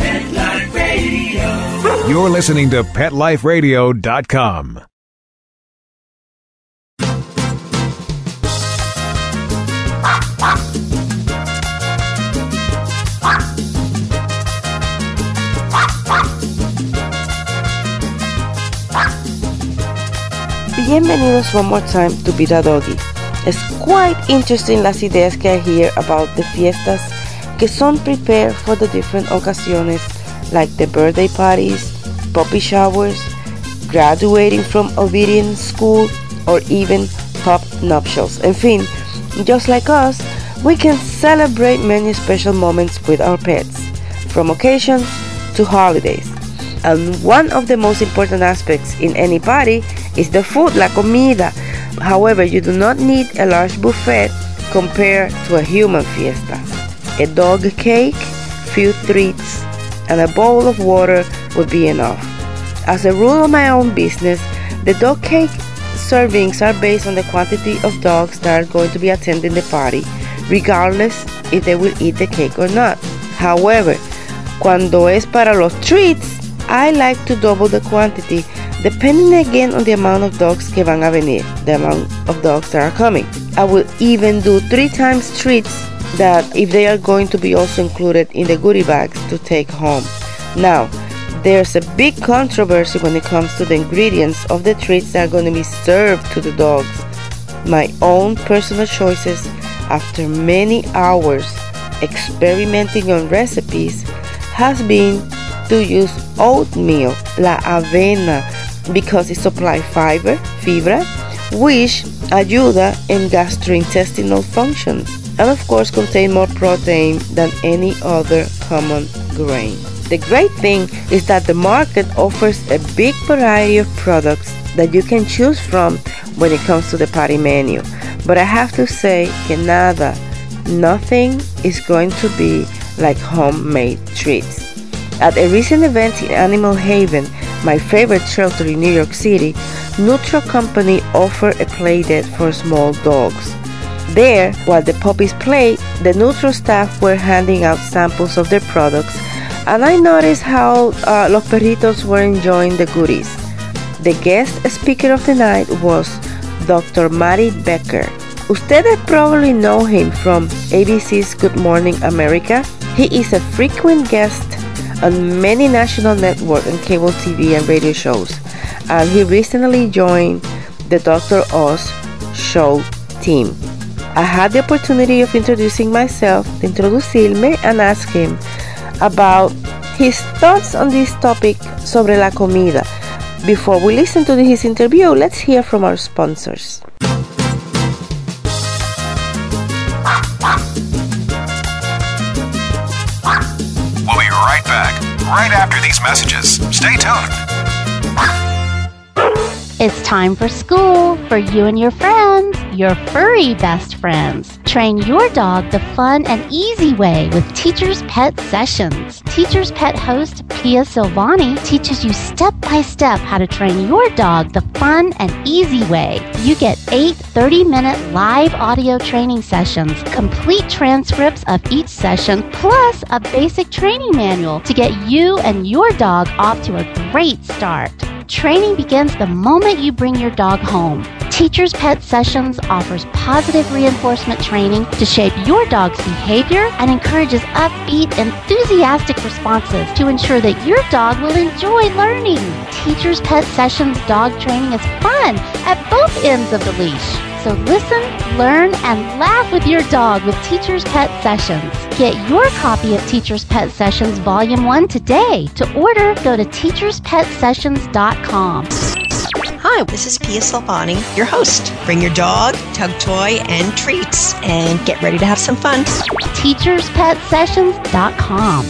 Pet Life Radio. You're listening to PetLifeRadio.com. Bienvenidos one more time to Vida Doggy. Es quite interesting las ideas que I hear about the fiestas que son prepared for the different ocasiones, like the birthday parties, puppy showers, graduating from obedience school, or even pup nuptials. En fin, just like us, we can celebrate many special moments with our pets, from occasions to holidays. And one of the most important aspects in any party is the food, la comida. However, you do not need a large buffet compared to a human fiesta. A dog cake, few treats, and a bowl of water would be enough. As a rule of my own business, the dog cake servings are based on the quantity of dogs that are going to be attending the party, regardless if they will eat the cake or not. However, cuando es para los treats, I like to double the quantity depending again on the amount of dogs que van a venir, the amount of dogs that are coming. I will even do 3 times treats that if they are going to be also included in the goodie bags to take home. Now, there's a big controversy when it comes to the ingredients of the treats that are going to be served to the dogs. My own personal choices after many hours experimenting on recipes has been to use oatmeal, la avena, because it supplies fiber, fibra, which ayuda en gastrointestinal functions, and of course contain more protein than any other common grain. The great thing is that the market offers a big variety of products that you can choose from when it comes to the party menu. But I have to say que nothing is going to be like homemade treats. At a recent event in Animal Haven, my favorite shelter in New York City, Nutro Company offered a play date for small dogs. There, while the puppies played, the Nutro staff were handing out samples of their products, and I noticed how los perritos were enjoying the goodies. The guest speaker of the night was Dr. Mari Becker. Ustedes probably know him from ABC's Good Morning America. He is a frequent guest on many national network and cable TV and radio shows, and he recently joined the Dr. Oz show team. I had the opportunity of introducing myself, introducirme, and ask him about his thoughts on this topic sobre la comida. Before we listen to his interview, let's hear from our sponsors. We'll be right back, right after these messages. Stay tuned. It's time for school for you and your friends, your furry best friends. Train your dog the fun and easy way with Teacher's Pet Sessions. Teacher's Pet host Pia Silvani teaches you step-by-step how to train your dog the fun and easy way. You get 8 30-minute live audio training sessions, complete transcripts of each session, plus a basic training manual to get you and your dog off to a great start. Training begins the moment you bring your dog home. Teacher's Pet Sessions offers positive reinforcement training to shape your dog's behavior and encourages upbeat, enthusiastic responses to ensure that your dog will enjoy learning. Teacher's Pet Sessions dog training is fun at both ends of the leash. So listen, learn, and laugh with your dog with Teacher's Pet Sessions. Get your copy of Teacher's Pet Sessions Volume 1 today. To order, go to teacherspetsessions.com. Hi, this is Pia Silvani, your host. Bring your dog, tug toy, and treats, and get ready to have some fun. teacherspetsessions.com.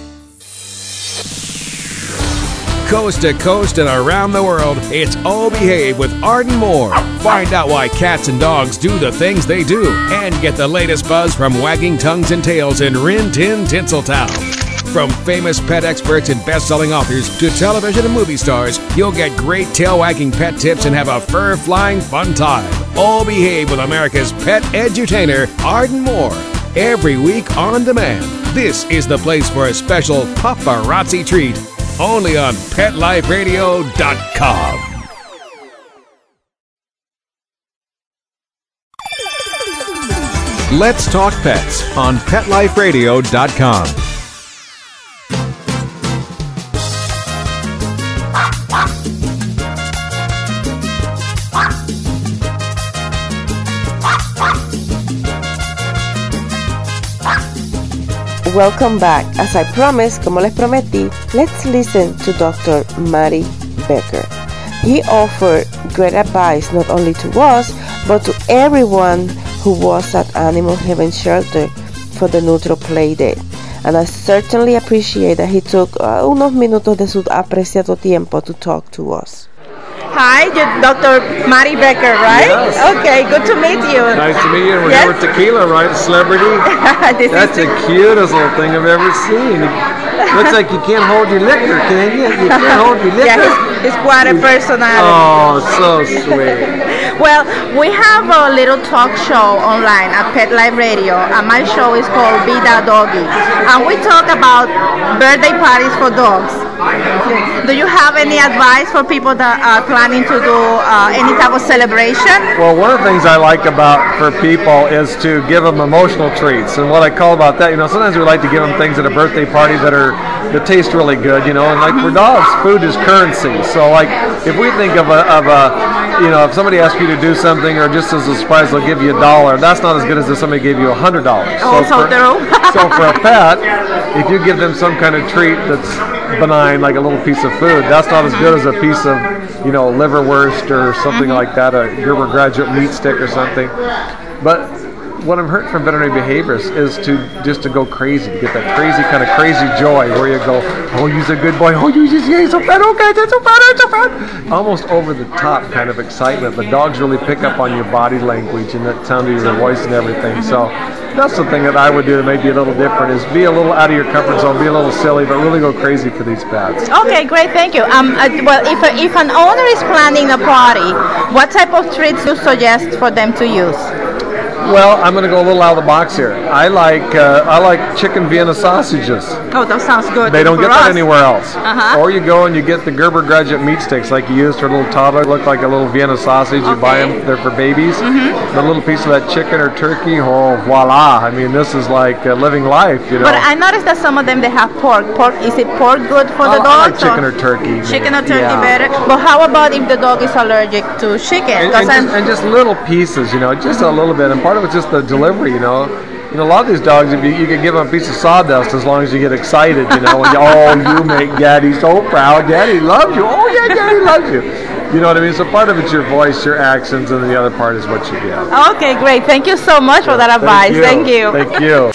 Coast to coast and around the world, it's All Behave with Arden Moore. Find out why cats and dogs do the things they do, and get the latest buzz from wagging tongues and tails in Rin Tin Tinseltown. From famous pet experts and best-selling authors to television and movie stars, you'll get great tail-wagging pet tips and have a fur-flying fun time. All Behave with America's pet edutainer, Arden Moore. Every week on demand this is the place for a special paparazzi treat. Only on PetLifeRadio.com. Let's Talk Pets on PetLifeRadio.com. Welcome back. As I promised, como les prometí, let's listen to Dr. Mari Becker. He offered great advice not only to us, but to everyone who was at Animal Heaven Shelter for the Neutral Play Day. And I certainly appreciate that he took unos minutos de su apreciado tiempo to talk to us. Hi, you're Dr. Mari Becker, right? Yes. Okay, good to meet you. Nice to meet you. We're Yes? here with Tequila, right? A celebrity. That's the cutest little thing I've ever seen. Looks like you can't hold your liquor, can you? You can't hold your liquor? Yeah, he's quite a personality. Oh, so sweet. Well, we have a little talk show online at Pet Life Radio, and my show is called Vida Doggy. And we talk about birthday parties for dogs. Do you have any advice for people that are planning to do any type of celebration? Well, one of the things I like about for people is to give them emotional treats. And what I call about that, sometimes we like to give them things at a birthday party that taste really good, and like for dogs, food is currency. So like if we think of if somebody asks you to do something, or just as a surprise they'll give you $1, that's not as good as if somebody gave you $100. So for a pet, if you give them some kind of treat that's benign, like a little piece of food, that's not as good as a piece of liverwurst or something like that, a Gerber Graduate meat stick or something. But what I'm heard from veterinary behaviorists is to go crazy, to get that crazy joy where you go, oh, you're a good boy, oh, he's so fat, okay, that's so fat. Almost over the top kind of excitement. The dogs really pick up on your body language and that sound of your voice and everything. So that's the thing that I would do to make you a little different, is be a little out of your comfort zone, be a little silly, but really go crazy for these pets. Okay, great, thank you. Well, if an owner is planning a party, what type of treats do you suggest for them to use? Well, I'm going to go a little out of the box here. I like chicken Vienna sausages. Oh, that sounds good. They don't get that anywhere else. Uh-huh. Or you go and you get the Gerber Graduate meat sticks like you used for a little toddler. Look like a little Vienna sausage. You buy them. They're for babies. Mm-hmm. A little piece of that chicken or turkey. Oh, voila. I mean, this is like living life, But I noticed that some of them, they have pork. Is it pork good for the dog? I like chicken or turkey. Chicken or turkey better. But how about if the dog is allergic to chicken? And just little pieces, just a little bit. And part of it's just the delivery, a lot of these dogs, if you can give them a piece of sawdust as long as you get excited, when you make Daddy so proud. Daddy loves you. Oh, yeah, Daddy loves you. You know what I mean? So part of it's your voice, your actions, and the other part is what you get. Okay, great. Thank you so much for that advice. Thank you. Thank you.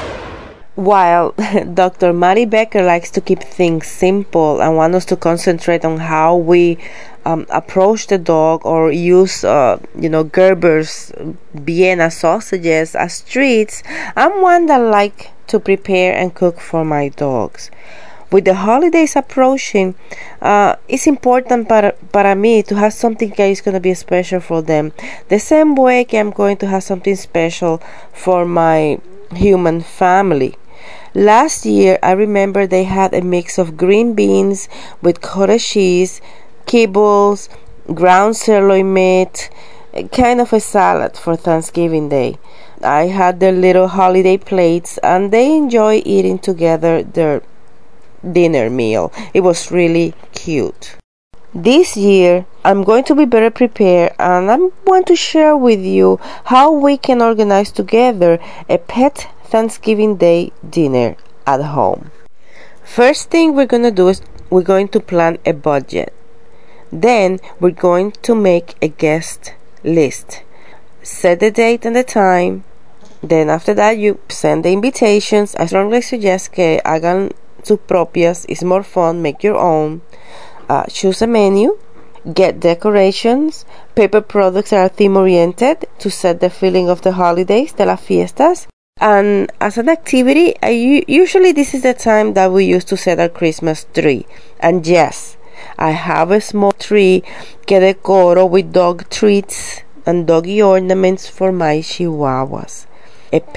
While Dr. Mari Becker likes to keep things simple and wants us to concentrate on how we approach the dog or use, Gerber's Vienna sausages as treats, I'm one that like to prepare and cook for my dogs. With the holidays approaching, it's important para me to have something that is going to be special for them. The same way I'm going to have something special for my human family. Last year, I remember they had a mix of green beans with cottage cheese, kibbles, ground sirloin meat, kind of a salad for Thanksgiving Day. I had their little holiday plates and they enjoy eating together their dinner meal. It was really cute. This year, I'm going to be better prepared and I want to share with you how we can organize together a pet Thanksgiving Day dinner at home. First thing we're going to do is we're going to plan a budget. Then we're going to make a guest list. Set the date and the time. Then after that you send the invitations. I strongly suggest que hagan sus propias. It's more fun. Make your own. Choose a menu. Get decorations. Paper products are theme oriented to set the feeling of the holidays, de las fiestas. And as an activity, usually this is the time that we use to set our Christmas tree. And yes, I have a small tree que decoro with dog treats and doggy ornaments for my chihuahuas. A pet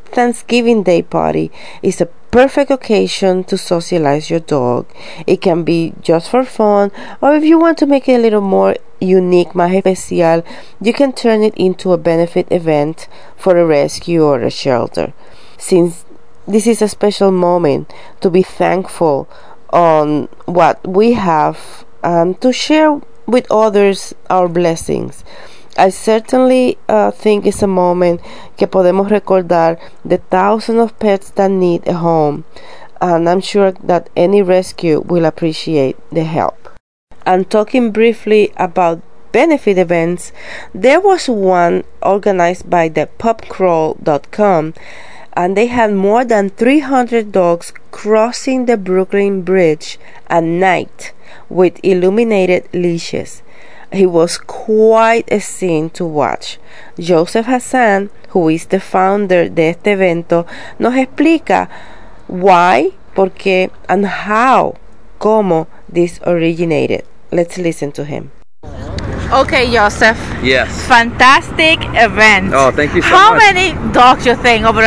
Thanksgiving Day party is a perfect occasion to socialize your dog. It can be just for fun, or if you want to make it a little more unique, más especial, you can turn it into a benefit event for a rescue or a shelter. Since this is a special moment to be thankful on what we have and to share with others our blessings. I certainly think it's a moment que podemos recordar the thousands of pets that need a home, and I'm sure that any rescue will appreciate the help. And talking briefly about benefit events, there was one organized by the pupcrawl.com, and they had more than 300 dogs crossing the Brooklyn Bridge at night with illuminated leashes. It was quite a scene to watch. Joseph Hassan, who is the founder de este evento, nos explica why, por qué, and how, cómo this originated. Let's listen to him. Okay, Joseph. Yes. Fantastic event. Oh, thank you so How much. many dogs you think? Over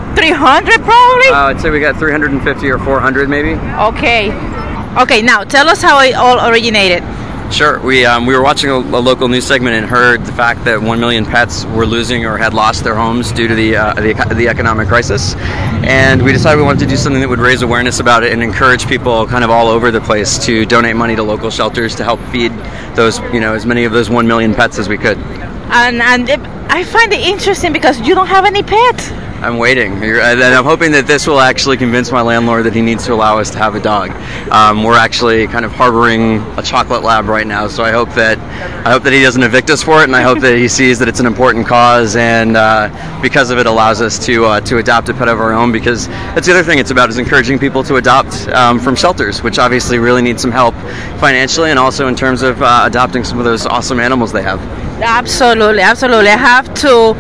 300 probably? I'd say we got 350 or 400 maybe. Okay. Okay, now tell us how it all originated. Sure. We were watching a local news segment and heard the fact that 1 million pets were losing or had lost their homes due to the economic crisis, and we decided we wanted to do something that would raise awareness about it and encourage people kind of all over the place to donate money to local shelters to help feed those, as many of those 1 million pets as we could. And I find it interesting because you don't have any pets. I'm waiting, and I'm hoping that this will actually convince my landlord that he needs to allow us to have a dog. We're actually kind of harboring a chocolate lab right now, so I hope that he doesn't evict us for it, and I hope that he sees that it's an important cause, and because of it allows us to adopt a pet of our own. Because that's the other thing it's about, is encouraging people to adopt from shelters, which obviously really need some help financially, and also in terms of adopting some of those awesome animals they have. Absolutely, absolutely. I have to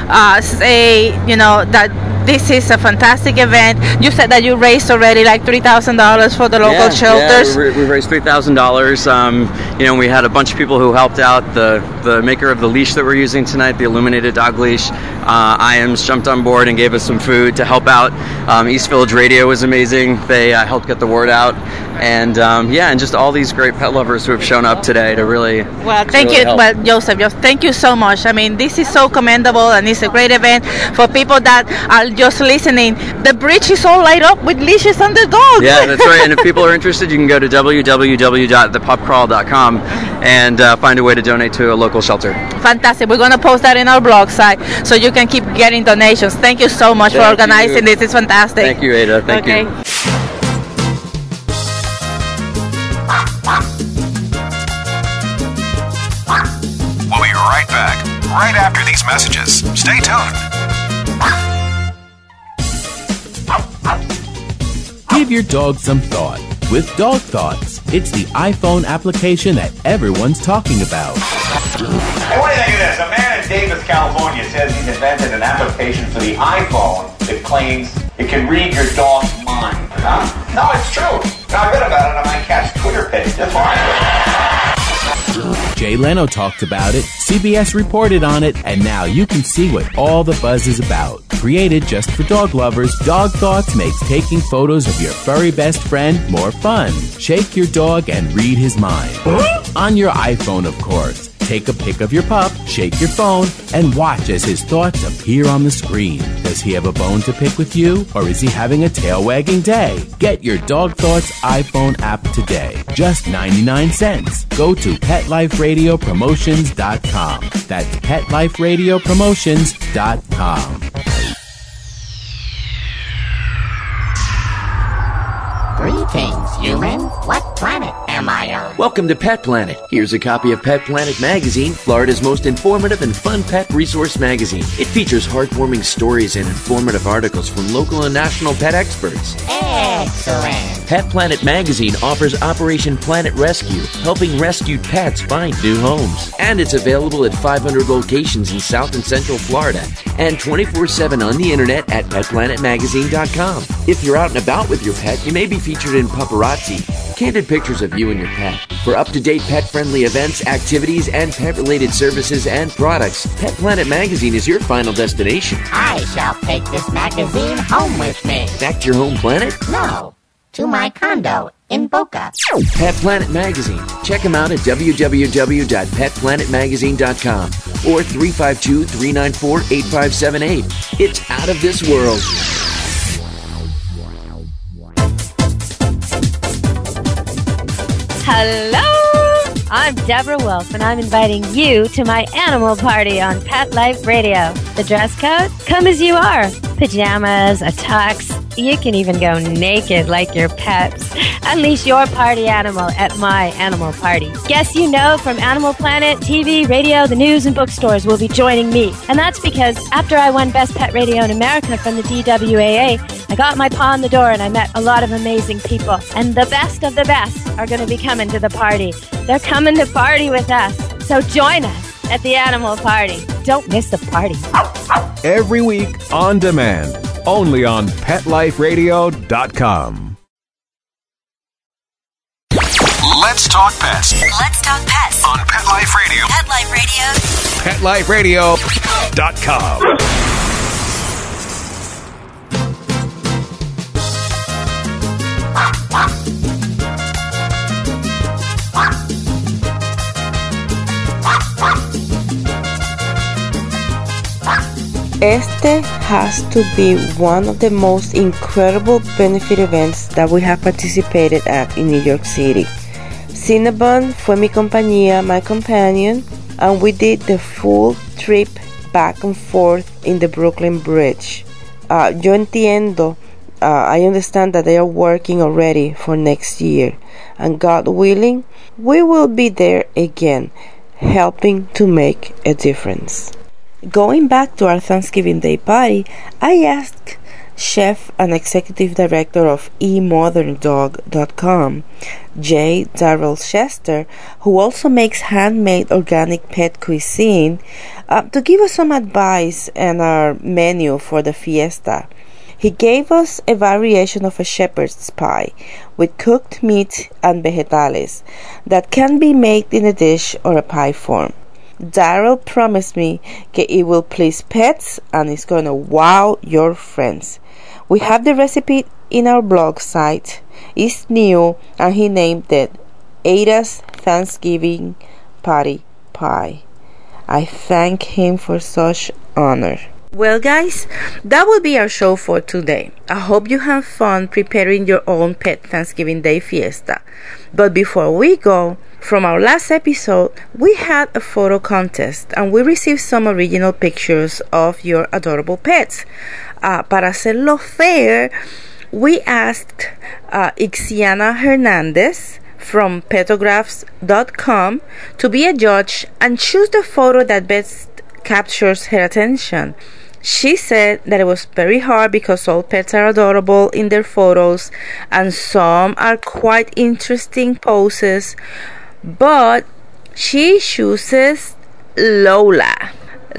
say, that this is a fantastic event. You said that you raised already like $3,000 for the local shelters. Yeah, we raised $3,000. We had a bunch of people who helped out. The maker of the leash that we're using tonight, the illuminated dog leash, IAMS jumped on board and gave us some food to help out. East Village Radio was amazing. They helped get the word out. And and just all these great pet lovers who have shown up today to really. Well, thank you. Help. Well, Joseph, thank you so much. I mean, this is so commendable, and it's a great event for people that are just listening. The bridge is all light up with leashes on the dogs. Yeah, that's right. And if people are interested, you can go to www.thepupcrawl.com and find a way to donate to a local shelter. Fantastic. We're going to post that in our blog site so you can keep getting donations. Thank you so much for organizing this. It's fantastic. Thank you, Ada. Thank you. We'll be right back, right after these messages. Stay tuned. Give your dog some thought with Dog Thoughts. It's the iPhone application that everyone's talking about. Hey, what do you think of this? A man in Davis, California says he's invented an application for the iPhone that claims it can read your dog's mind. Huh? No, it's true. Now, I read about it on my cat's Twitter page. That's why I Jay Leno talked about it, CBS reported on it, and now you can see what all the buzz is about. Created just for dog lovers, Dog Thoughts makes taking photos of your furry best friend more fun. Shake your dog and read his mind. On your iPhone, of course. Take a pic of your pup, shake your phone, and watch as his thoughts appear on the screen. Does he have a bone to pick with you, or is he having a tail-wagging day? Get your Dog Thoughts iPhone app today. Just 99 cents. Go to PetLifeRadioPromotions.com. That's PetLifeRadioPromotions.com. Greetings, human. What planet am I on? Welcome to Pet Planet. Here's a copy of Pet Planet Magazine, Florida's most informative and fun pet resource magazine. It features heartwarming stories and informative articles from local and national pet experts. Excellent. Pet Planet Magazine offers Operation Planet Rescue, helping rescued pets find new homes. And it's available at 500 locations in South and Central Florida and 24/7 on the internet at PetPlanetMagazine.com. If you're out and about with your pet, you may be featured in Paparazzi, Candid pictures of you and your pet. For up-to-date pet-friendly events, activities, and pet-related services and products, Pet Planet Magazine is your final destination. I shall take this magazine home with me. Back to your home planet? No, to my condo in Boca. Pet Planet Magazine. Check them out at www.petplanetmagazine.com or 352-394-8578. It's out of this world. Hello! I'm Deborah Wolf, and I'm inviting you to my animal party on Pet Life Radio. The dress code? Come as you are. Pajamas, a tux. You can even go naked like your pets. Unleash your party animal at my animal party. Guests you know from Animal Planet, TV, radio, the news, and bookstores will be joining me. And that's because after I won Best Pet Radio in America from the DWAA, I got my paw in the door and I met a lot of amazing people. And the best of the best are going to be coming to the party. They're coming to party with us. So join us at the animal party. Don't miss the party. Every week on demand, only on PetLifeRadio.com. Let's talk pets. Let's talk pets On Pet Life Radio. Pet Life Radio. PetLifeRadio.com. Este has to be one of the most incredible benefit events that we have participated at in New York City. Cinnabon fue mi compañía, my companion, and we did the full trip back and forth in the Brooklyn Bridge. Yo entiendo, I understand that they are working already for next year, and God willing, we will be there again, helping to make a difference. Going back to our Thanksgiving Day party, I asked Chef and Executive Director of eModernDog.com, J. Darrell Chester, who also makes handmade organic pet cuisine, to give us some advice on our menu for the fiesta. He gave us a variation of a shepherd's pie with cooked meat and vegetales that can be made in a dish or a pie form. Darrell promised me that it will please pets and it's going to wow your friends. We have the recipe in our blog site. It's new and he named it Ada's Thanksgiving Party Pie. I thank him for such honor. Well guys, that will be our show for today. I hope you have fun preparing your own pet Thanksgiving Day fiesta. But before we go, from our last episode, we had a photo contest and we received some original pictures of your adorable pets. Para hacerlo fair, we asked Ixiana Hernandez from Petographs.com to be a judge and choose the photo that best captures her attention. She said that it was very hard because all pets are adorable in their photos and some are quite interesting poses, but she chooses Lola.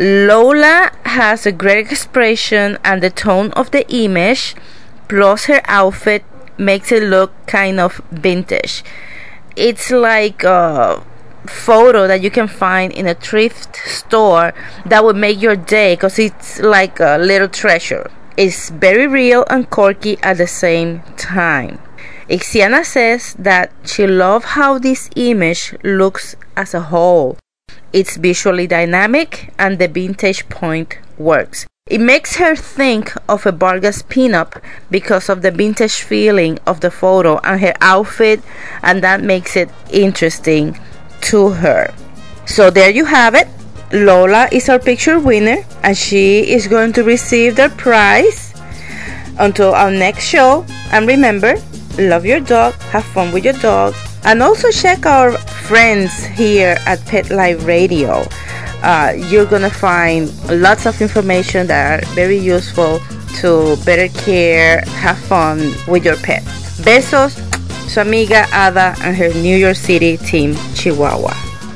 Lola has a great expression and the tone of the image plus her outfit makes it look kind of vintage. It's like a photo that you can find in a thrift store that would make your day because it's like a little treasure. It's very real and quirky at the same time. Ixiana says that she loves how this image looks as a whole. It's visually dynamic and the vintage point works. It makes her think of a Vargas pinup because of the vintage feeling of the photo and her outfit, and that makes it interesting to her. So there you have it. Lola is our picture winner and she is going to receive the prize. Until our next show, and remember, love your dog, have fun with your dog, and also check our friends here at Pet Life Radio. You're gonna find lots of information that are very useful to better care, have fun with your pet. Besos, su amiga Ada and her New York City team Chihuahua.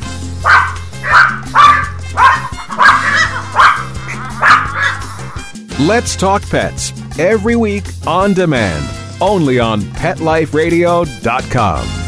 Let's Talk Pets, every week on demand, only on PetLifeRadio.com.